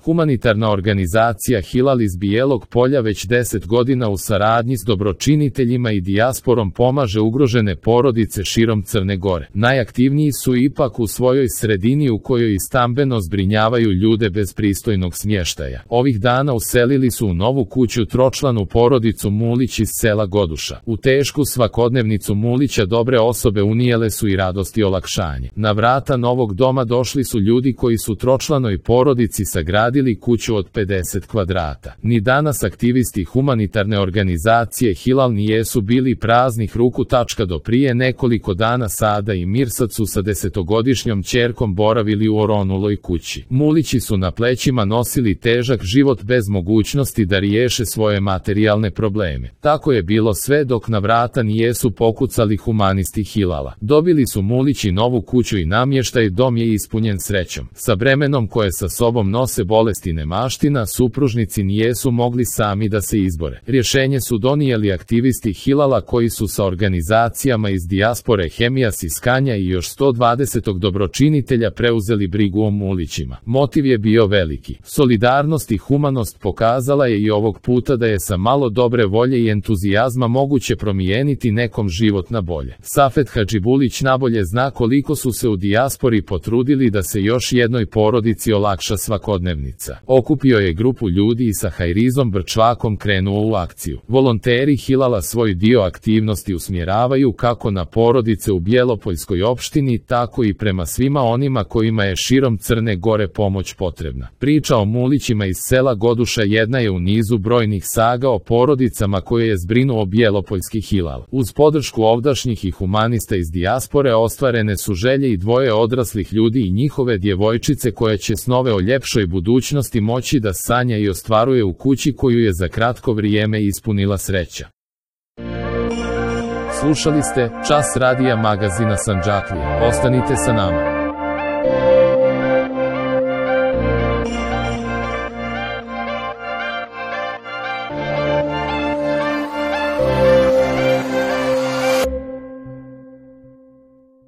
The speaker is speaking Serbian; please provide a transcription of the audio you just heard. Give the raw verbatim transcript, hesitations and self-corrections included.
Humanitarna organizacija Hilal iz Bijelog Polja već deset godina u saradnji s dobročiniteljima i dijasporom pomaže ugrožene porodice širom Crne Gore. Najaktivniji su ipak u svojoj sredini u kojoj i stambeno zbrinjavaju ljude bez pristojnog smještaja. Ovih dana uselili su u novu kuću tročlanu porodicu Mulić iz sela Goduša. U tešku svakodnevnicu Mulića dobre osobe unijele su i radost i olakšanje. Na vrata novog doma došli su ljudi koji su tročlanoj porodici sagradili kuću od pedeset kvadrata. Ni danas aktivisti humanitarne organizacije Hilal nijesu bili praznih ruku. Do prije nekoliko dana Sada i Mirsad su sa desetogodišnjom ćerkom boravili u oronuloj kući. Mulići su na plećima nosili težak život bez mogućnosti da riješe svoje materijalne probleme. Tako je bilo sve dok na vrata nijesu pokucali humanisti Hilala. Dobili su Mulići novu kuću i namještaj, dom je ispunjen srećom. Sa bremenom koje sa sobom nose bolesti nemaština, supružnici nijesu mogli sami da se izbore. Rješenje su donijeli aktivisti Hilala koji su sa organizacijama iz dijaspore Hemijas iz Kanja i još sto dvadeset dobročinitelja preuzeli brigu o Mulićima. Motiv je bio veliki. Solidarnost i humanost pokazala je i ovog puta da je sa malo dobre volje i entuzijazma moguće promijeniti nekom život na bolje. Safet Hadžibulić nabolje zna koliko su se u dijaspori potrudili da se još jednoj porodici olakša svakodnevnica. Okupio je grupu ljudi i sa Hajrizom Brčvakom krenuo u akciju. Volonteri Hilala svoj dio aktivnosti usmjeravaju kako na porodice u Bjelopoljskoj opštini, tako i prema svima onima kojima je širom Crne Gore pomoć potrebna. Priča o Mulićima iz sela Goduša jedna je u nizu brojnih saga o porodicama koje je zbrinuo Bjelopoljski Hilal. Uz podršku ovdašnjih i humanista iz dijaspore ostvarene su želje i dvoje odraslih ljudi i njihove djevojčice koja će snove o ljepšoj budućnosti moći da sanja i ostvaruje u kući koju je za kratko vrijeme ispunila sreća. Slušali ste Čas radija magazina Sandžaklija. Ostanite sa nama.